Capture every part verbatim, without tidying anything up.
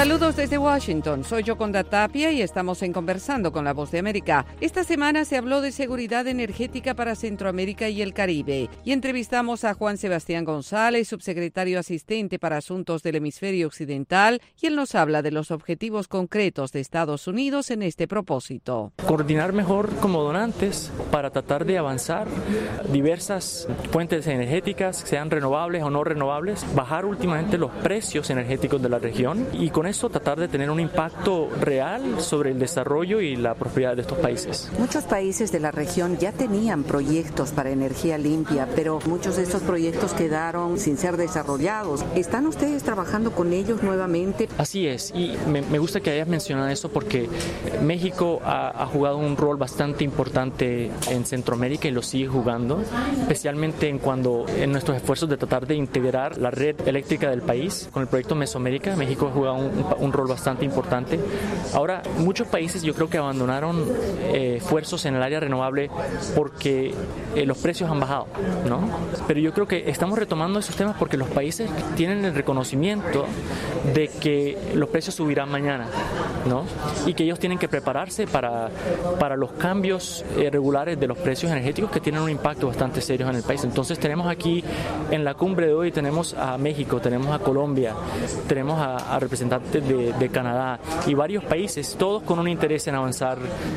Saludos desde Washington, soy Yoconda Tapia y estamos en Conversando con la Voz de América. Esta semana se habló de seguridad energética para Centroamérica y el Caribe y entrevistamos a Juan Sebastián González, subsecretario asistente para Asuntos del Hemisferio Occidental, y él nos habla de los objetivos concretos de Estados Unidos en este propósito. Coordinar mejor como donantes para tratar de avanzar diversas fuentes energéticas, sean renovables o no renovables, bajar últimamente los precios energéticos de la región y con eso tratar de tener un impacto real sobre el desarrollo y la prosperidad de estos países. Muchos países de la región ya tenían proyectos para energía limpia, pero muchos de estos proyectos quedaron sin ser desarrollados. ¿Están ustedes trabajando con ellos nuevamente? Así es, y me, me gusta que hayas mencionado eso porque México ha, ha jugado un rol bastante importante en Centroamérica y lo sigue jugando, especialmente en cuando en nuestros esfuerzos de tratar de integrar la red eléctrica del país. Con el proyecto Mesoamérica, México ha jugado un un rol bastante importante. Ahora, muchos países yo creo que abandonaron eh, esfuerzos en el área renovable porque eh, los precios han bajado, ¿no? Pero yo creo que estamos retomando esos temas porque los países tienen el reconocimiento de que los precios subirán mañana, ¿no? Y que ellos tienen que prepararse para, para los cambios eh, regulares de los precios energéticos que tienen un impacto bastante serio en el país. Entonces tenemos aquí en la cumbre de hoy, tenemos a México, tenemos a Colombia, tenemos a, a representantes De, de Canadá y varios países, todos con un interés en avanzar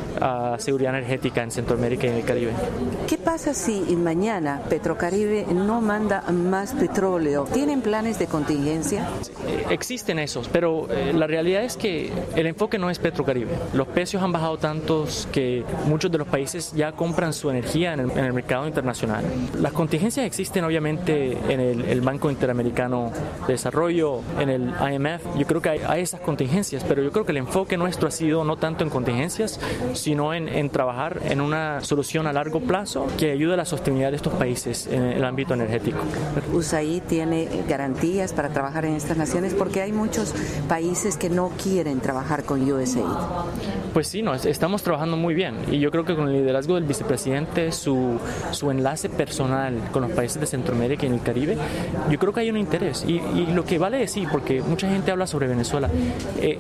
a seguridad energética en Centroamérica y en el Caribe. ¿Qué pasa si mañana Petrocaribe no manda más petróleo? ¿Tienen planes de contingencia? Eh, existen esos, pero eh, la realidad es que el enfoque no es Petrocaribe. Los precios han bajado tantos que muchos de los países ya compran su energía en el, en el mercado internacional. Las contingencias existen obviamente en el, el Banco Interamericano de Desarrollo, en el I M F. Yo creo que hay a esas contingencias, pero yo creo que el enfoque nuestro ha sido no tanto en contingencias, sino en, en trabajar en una solución a largo plazo que ayude a la sostenibilidad de estos países en el ámbito energético. U S A I D tiene garantías para trabajar en estas naciones porque hay muchos países que no quieren trabajar con U S A I D. Pues sí, no, estamos trabajando muy bien y yo creo que con el liderazgo del vicepresidente, su, su enlace personal con los países de Centroamérica y en el Caribe, yo creo que hay un interés y, y lo que vale decir, porque mucha gente habla sobre Venezuela, Eh,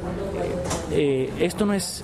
eh, esto no es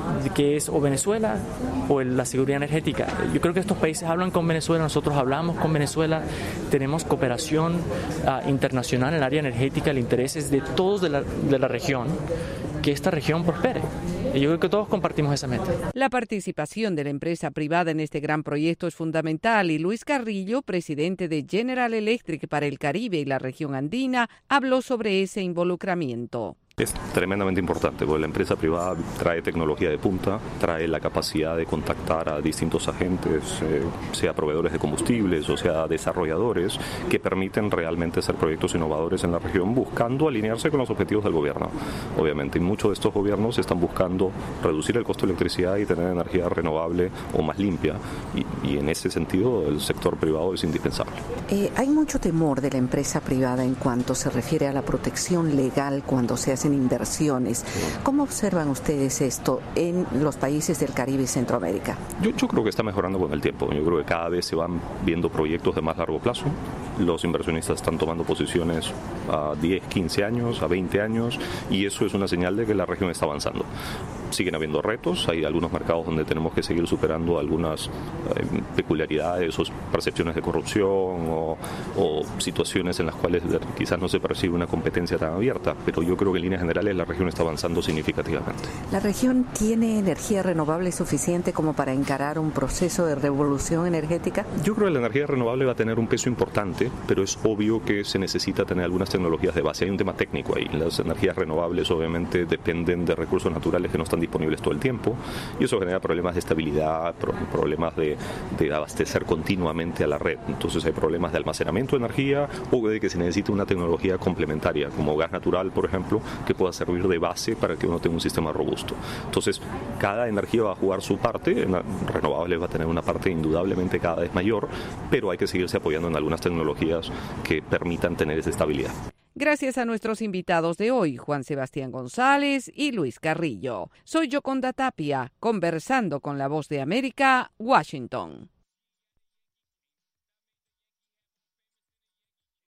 que es o Venezuela o la seguridad energética. Yo creo que estos países hablan con Venezuela, nosotros hablamos con Venezuela, tenemos cooperación uh, internacional en el área energética, el interés es de todos de la, de la región, que esta región prospere. Y yo creo que todos compartimos esa meta. La participación de la empresa privada en este gran proyecto es fundamental y Luis Carrillo, presidente de General Electric para el Caribe y la región andina, habló sobre ese involucramiento. Es tremendamente importante porque la empresa privada trae tecnología de punta, trae la capacidad de contactar a distintos agentes, eh, sea proveedores de combustibles o sea desarrolladores, que permiten realmente hacer proyectos innovadores en la región buscando alinearse con los objetivos del gobierno. Obviamente, y muchos de estos gobiernos están buscando reducir el costo de electricidad y tener energía renovable o más limpia y, y en ese sentido el sector privado es indispensable. Eh, hay mucho temor de la empresa privada en cuanto se refiere a la protección legal cuando se hace en inversiones. ¿Cómo observan ustedes esto en los países del Caribe y Centroamérica? Yo, yo creo que está mejorando con el tiempo. Yo creo que cada vez se van viendo proyectos de más largo plazo. Los inversionistas están tomando posiciones a diez, quince años, a veinte años, y eso es una señal de que la región está avanzando. Siguen habiendo retos, hay algunos mercados donde tenemos que seguir superando algunas eh, peculiaridades o percepciones de corrupción o, o situaciones en las cuales quizás no se percibe una competencia tan abierta, pero yo creo que en líneas generales la región está avanzando significativamente. ¿La región tiene energía renovable suficiente como para encarar un proceso de revolución energética? Yo creo que la energía renovable va a tener un peso importante, pero es obvio que se necesita tener algunas tecnologías de base. Hay un tema técnico ahí. Las energías renovables obviamente dependen de recursos naturales que no están disponibles todo el tiempo y eso genera problemas de estabilidad, problemas de, de abastecer continuamente a la red. Entonces hay problemas de almacenamiento de energía o de que se necesita una tecnología complementaria como gas natural, por ejemplo, que pueda servir de base para que uno tenga un sistema robusto. Entonces cada energía va a jugar su parte, en renovables va a tener una parte indudablemente cada vez mayor, pero hay que seguirse apoyando en algunas tecnologías que permitan tener esa estabilidad. Gracias a nuestros invitados de hoy, Juan Sebastián González y Luis Carrillo. Soy Yoconda Tapia, conversando con la Voz de América, Washington.